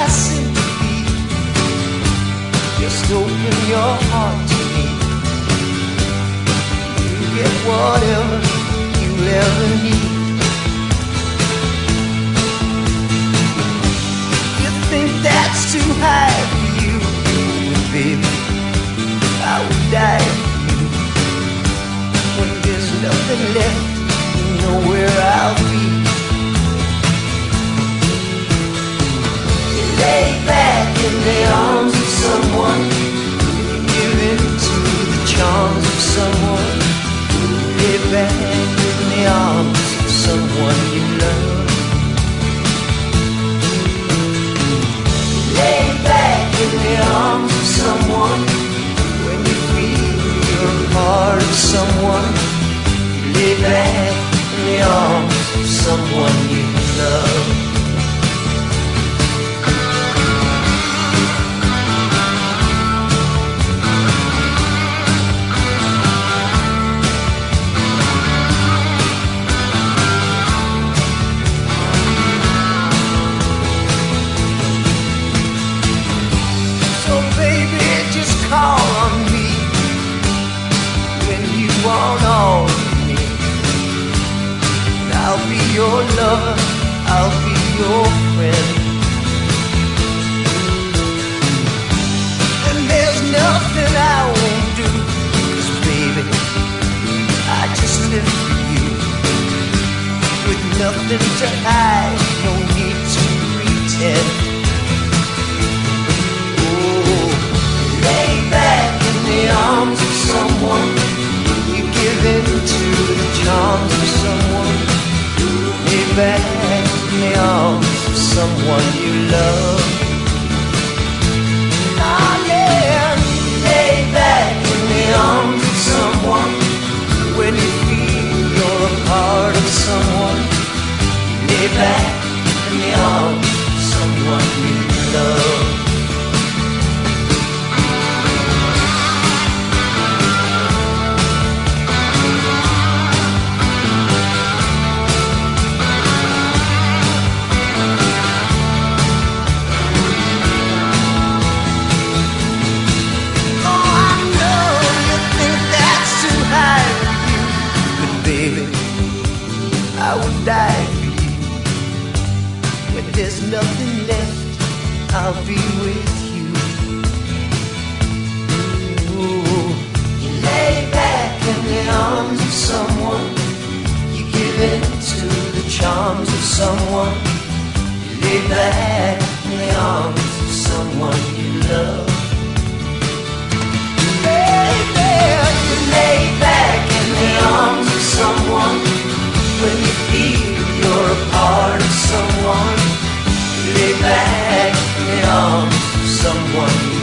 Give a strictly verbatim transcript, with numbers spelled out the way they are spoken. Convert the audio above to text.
seem to be. Just open your heart to me. You get whatever you ever need. You think that's too high for you, but baby, I would die for you. When there's nothing left, you know where I'll be. You lay back in the arms of someone, you give in to the charms of someone. You lay back in the arms of someone you love. You lay back in the arms of someone when you feel you're a part of someone. You lay back in the arms of someone you love. Call on me when you want all of me. I'll be your lover, I'll be your friend. And there's nothing I won't do, 'cause baby, I just live for you. With nothing to hide, no need to pretend. Lay back in the arms of someone, you give in to the charms of someone. Lay back in the arms of someone you love. Oh yeah, lay back in the arms of someone when you feel you're a part of someone. Lay back in the arms of someone you love. I would die for you. When there's nothing left, I'll be with you. Ooh. You lay back in the arms of someone, you give in to the charms of someone. You lay back in the arms of someone you love. Baby, you lay back in the arms of someone when you feel you're a part of someone. You lay back in the arms of someone.